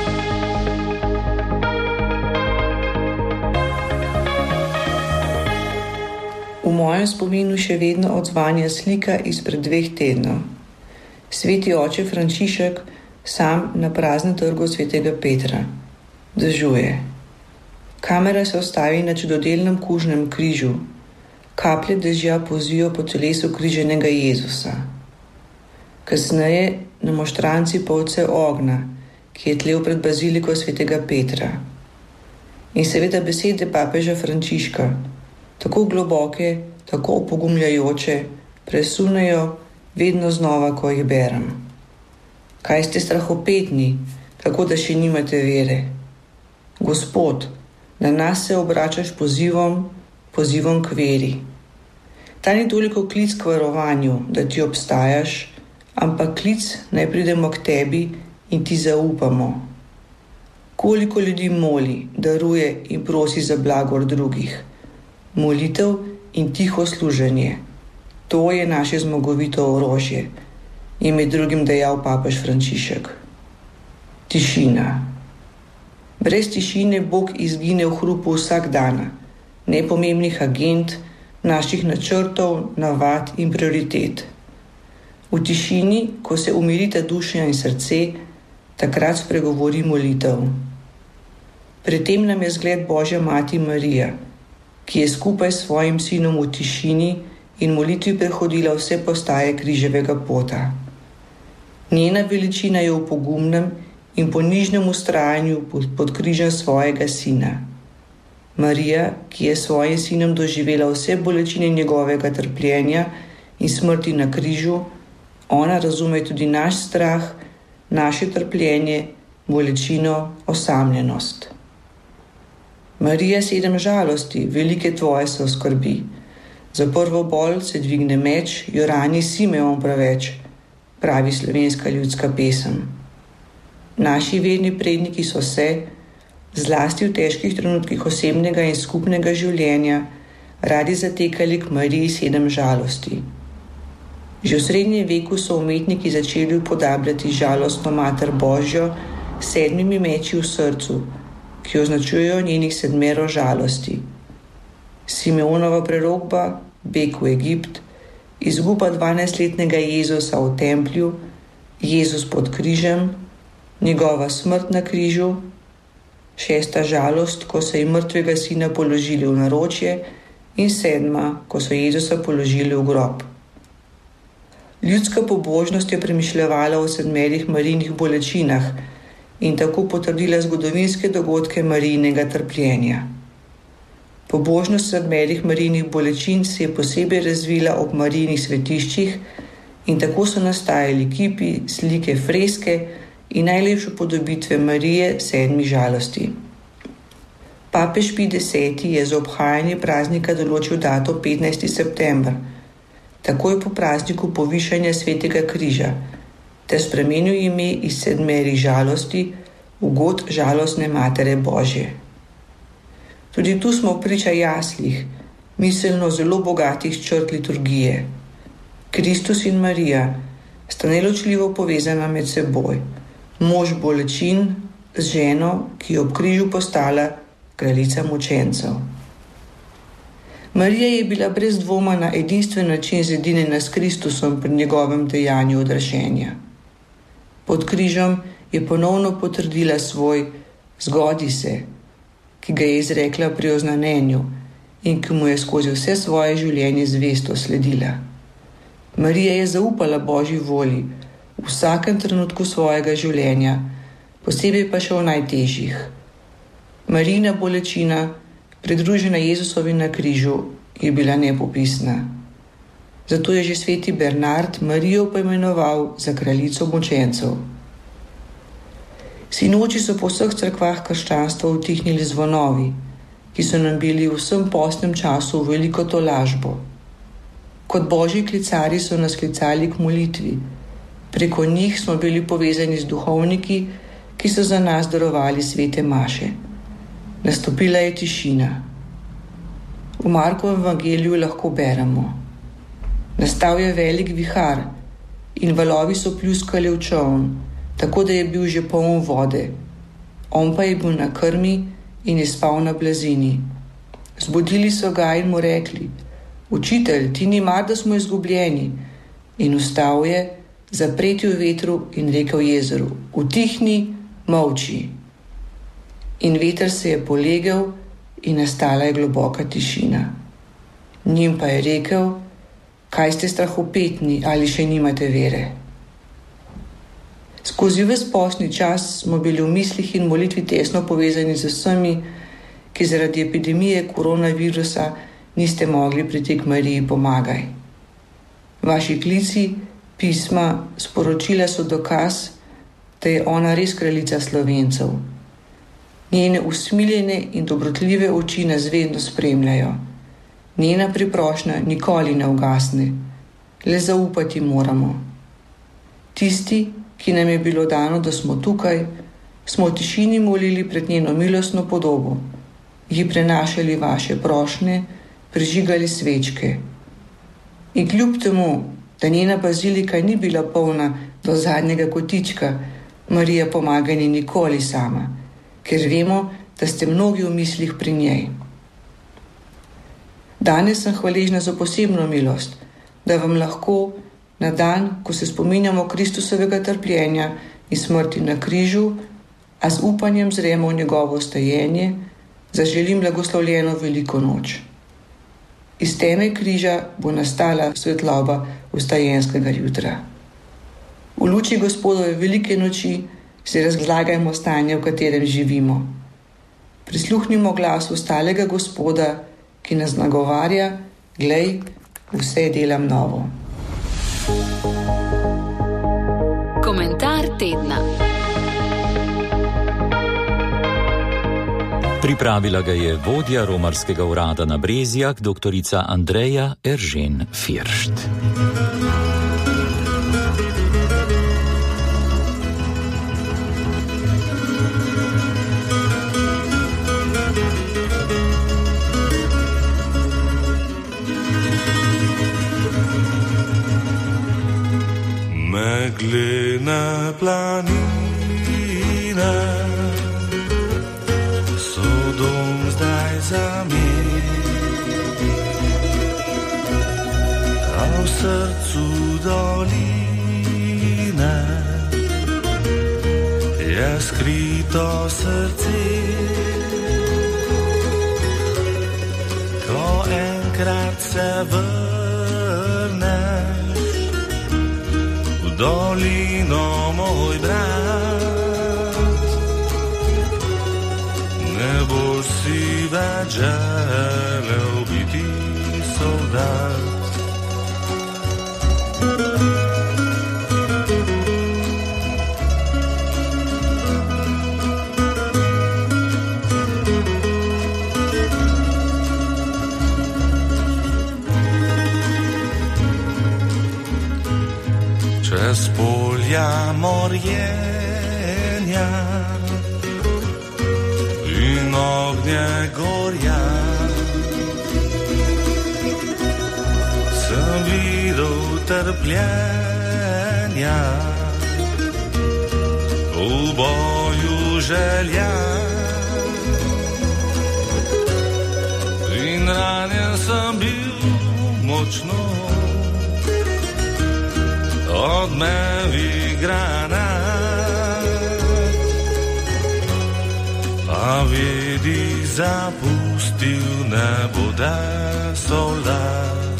V mojem spominu še vedno odzvanja slika izpred dveh tednov. Sveti oče Frančišek sam na praznem trgu svetega Petra. Dežuje. Kamera se ustavi na čudodelnem kužnem križu. Kaplje dežja pozijo po telesu križenega Jezusa. Kasneje na moštranci polce ognja, ki je tlel pred baziliko svetega Petra. In seveda besede papeža Frančiška, tako globoke, tako opogumljajoče, presunejo vedno znova, ko jih berem. Kaj ste strahopetni, kako da še nimate vere? Gospod, na nas se obračaš pozivom, pozivom k veri. Ta ni toliko klic k varovanju, da ti obstajaš, ampak klic naj pridemo k tebi in ti zaupamo. Koliko ljudi moli, daruje in prosi za blagor drugih. Molitev in tiho služenje. To je naše zmagovito orožje, je med drugim dejal papež Frančišek. Tišina. Brez tišine Bog izgine v hrupu vsak dan, nepomembnih agent, naših načrtov, navad in prioritet. V tišini, ko se umirita duša in srce, takrat spregovori molitev. Pri tem nam je zgled Božja mati Marija, ki je skupaj s svojim sinom v tišini in molitvi prehodila vse postaje križevega pota. Njena veličina je v pogumnem in ponižnem vztrajanju pod križem svojega sina. Marija, ki je s svojim sinom doživela vse bolečine njegovega trpljenja in smrti na križu, ona razume tudi naš strah, naše trpljenje, bolečino, osamljenost. Marija, sedem žalosti, velike tvoje so skrbi. Za prvo bolj se dvigne meč, jo rani Simeon preveč, pravi slovenska ljudska pesem. Naši verni predniki so se, zlasti v težkih trenutkih osebnega in skupnega življenja, radi zatekali k Mariji sedem žalosti. Že v srednjem veku so umetniki začeli upodabljati žalostno mater Božjo s sedmimi meči v srcu, ki označujejo njenih sedmero žalosti. Simeonova prerokba, beg v Egipt, izguba dvanajstletnega Jezusa v templju, Jezus pod križem, njegova smrt na križu, šesta žalost, ko so jim mrtvega sina položili v naročje, in sedma, ko so Jezusa položili v grob. Ljudska pobožnost je premišljevala o sedmerih Marijinih bolečinah in tako potrdila zgodovinske dogodke Marijinega trpljenja. Pobožnost sedmerih Marijinih bolečin se je posebej razvila ob Marijinih svetiščih in tako so nastajali kipi, slike, freske in najlepše podobitve Marije sedmih žalosti. Papež Pij deseti je za obhajanje praznika določil dato petnajsti september, takoj po prazniku povišanja svetega križa, ter spremenil ime iz sedmerih žalosti v god žalostne matere Božje. Tudi tu smo priča jaslih, miselno zelo bogatih črt liturgije. Kristus in Marija sta neločljivo povezana med seboj, mož bolečin z ženo, ki je ob križu postala kraljica mučencev. Marija je bila brez dvoma na edinstven način zedinjena s Kristusom pri njegovem dejanju odrešenja. Pod križem je ponovno potrdila svoj zgodi se, ki ga je izrekla pri oznanenju in ki mu je skozi vse svoje življenje zvesto sledila. Marija je zaupala Božji volji v vsakem trenutku svojega življenja, posebej pa še v najtežjih. Marijina bolečina, pridružena Jezusovi na križu, je bila nepopisna. Zato je že sveti Bernard Marijo poimenoval za kraljico mučencev. Sinoči so po vseh cerkvah krščanstva utihnili zvonovi, ki so nam bili v vsem postnem času veliko tolažbo. Kot božji klicari so nas klicali k molitvi. Preko njih smo bili povezani z duhovniki, ki so za nas darovali svete maše. Nastopila je tišina. V Markovem evangeliju lahko beremo: nastal je velik vihar in valovi so pljuskali v čoln, tako da je bil že poln vode. On pa je bil na krmi in je spal na blazini. Zbudili so ga in mu rekli: učitelj, ti ni mar, da smo izgubljeni. In vstal je, zapretil vetru in rekel jezeru: utihni, molči. In veter se je polegel in nastala je globoka tišina. Njim pa je rekel: kaj ste strahopetni, ali še nimate vere? Skozi ves postni čas smo bili v mislih in molitvi tesno povezani z vsemi, ki zaradi epidemije koronavirusa niste mogli priti k Mariji pomagaj. Vaši klici, pisma, sporočila so dokaz, da je ona res kraljica Slovencev. Njene usmiljene in dobrotljive oči nas vedno spremljajo. Njena priprošnja nikoli ne ugasne. Le zaupati moramo. Tisti, ki nam je bilo dano, da smo tukaj, smo v tišini molili pred njeno milostno podobo, ji prenašali vaše prošnje, prižigali svečke. In kljub temu, da njena bazilika ni bila polna do zadnjega kotička, Marija pomaga ni nikoli sama, ker vemo, da ste mnogi v mislih pri njej. Danes sem hvaležna za posebno milost, da vam lahko na dan, ko se spominjamo Kristusovega trpljenja in smrti na križu, a z upanjem zremo v njegovo stajenje, zaželim blagoslovljeno veliko noč. Iz teme križa bo nastala svetloba vstajenskega jutra. V luči Gospodove velike noči si razlagajmo stanje, v katerem živimo. Prisluhnimo glasu stalega Gospoda, ki nas nagovarja: glej, vse delam novo. Komentar tedna. Pripravila ga je vodja romarskega urada na Brezjah, doktorica Andreja Eržen Firšt. Meglene planine so dom zdaj za mir, a v srcu doline je skrito srce. Ko enkrat se vrneš v dolino, moj brat, ne boš si več želel biti soldat. Čez polja morjenja in ognje gorja sem videl trpljenja, v boju želja in ranjen sem bil močno odmevi granat, a vedi, zapustil ne bude soldat.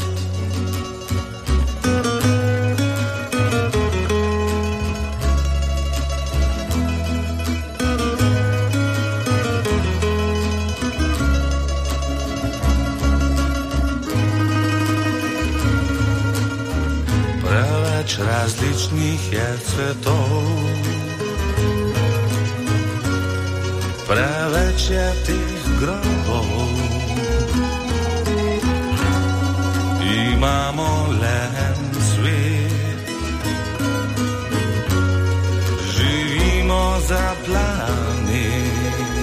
Različnih je cvetov, preveč je teh grobov in imamo le en svet. Živimo za planet.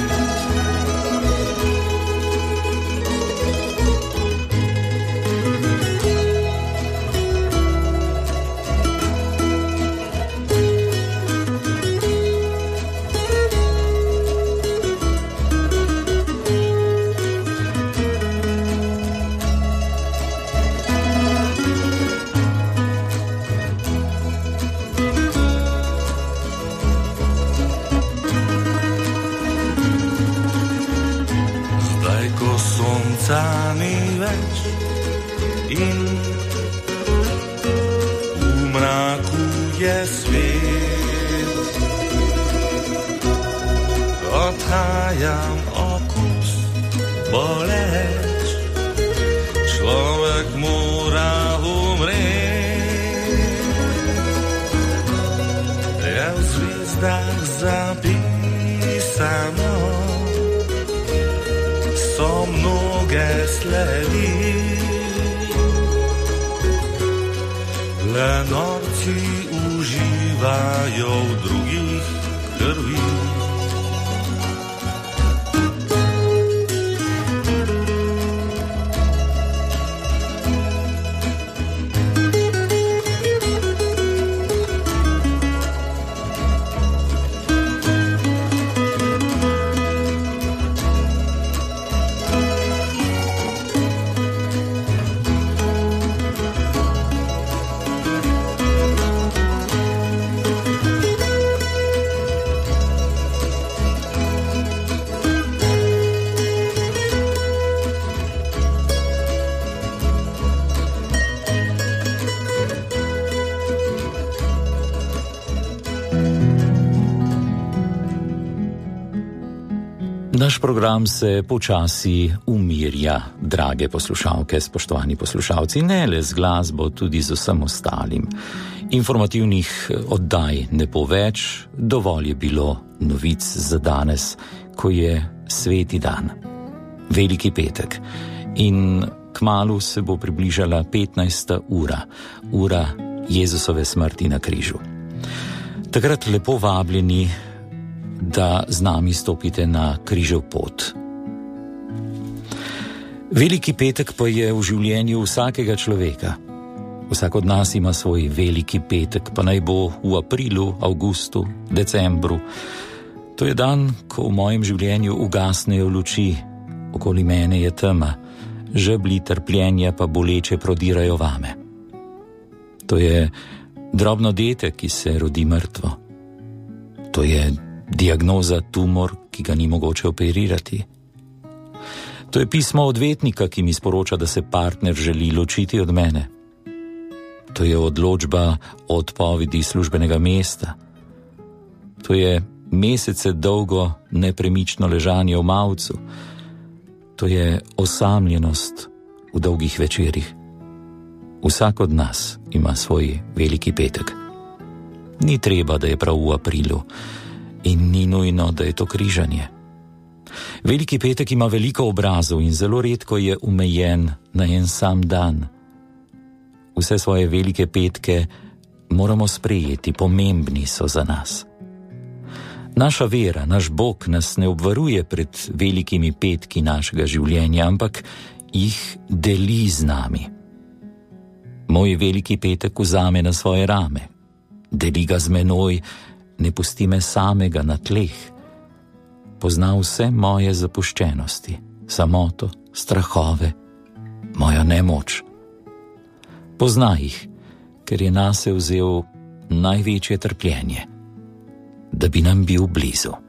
Sonca ni več in v mraku je svet. Odhajam okus boleč, človek mora umreti. Je v zvezdah zapisano, so mnoge sledi, le norci uživajo v drugih krvi. Naš program se počasi umirja, drage poslušalke, spoštovani poslušalci, ne le z glasbo, tudi z vsem ostalim. Informativnih oddaj ne bo več, dovolj je bilo novic za danes, ko je sveti dan, veliki petek. In kmalu se bo približala petnajsta ura, ura Jezusove smrti na križu. Takrat lepo vabljeni, da z nami stopite na križev pot. Veliki petek pa je v življenju vsakega človeka. Vsak od nas ima svoj veliki petek, pa naj bo v aprilu, avgustu, decembru. To je dan, ko v mojem življenju ugasnejo luči, okoli mene je tema, žebli trpljenja pa boleče prodirajo vame. To je drobno dete, ki se rodi mrtvo. To je diagnoza tumor, ki ga ni mogoče operirati. To je pismo odvetnika, ki mi sporoča, da se partner želi ločiti od mene. To je odločba o odpovedi službenega mesta. To je mesece dolgo nepremično ležanje v mavcu. To je osamljenost v dolgih večerih. Vsak od nas ima svoj veliki petek. Ni treba, da je prav v aprilu, in ni nujno, da je to križanje. Veliki petek ima veliko obrazov in zelo redko je omejen na en sam dan. Vse svoje velike petke moramo sprejeti, pomembni so za nas. Naša vera, naš Bog nas ne obvaruje pred velikimi petki našega življenja, ampak jih deli z nami. Moj veliki petek vzame na svoje rame, deli ga z menoj, ne pusti me samega na tleh. Pozna vse moje zapuščenosti, samoto, strahove, mojo nemoč. Pozna jih, ker je nase vzel največje trpljenje, da bi nam bil blizu.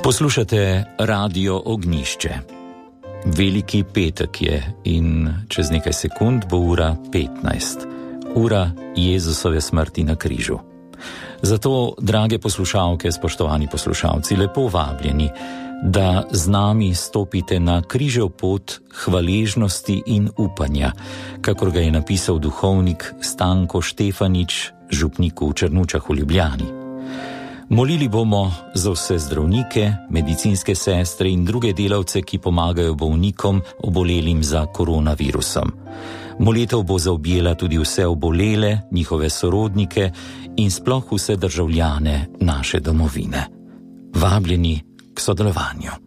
Poslušate Radio Ognišče. Veliki petek je in čez nekaj sekund bo ura petnajst. Ura Jezusove smrti na križu. Zato, drage poslušalke, spoštovani poslušalci, lepo vabljeni, da z nami stopite na križev pot hvaležnosti in upanja, kakor ga je napisal duhovnik Stanko Štefanič, župnik v Črnučah v Ljubljani. Molili bomo za vse zdravnike, medicinske sestre in druge delavce, ki pomagajo bolnikom, obolelim za koronavirusom. Molitev bo zaobjela tudi vse obolele, njihove sorodnike in sploh vse državljane naše domovine. Vabljeni k sodelovanju.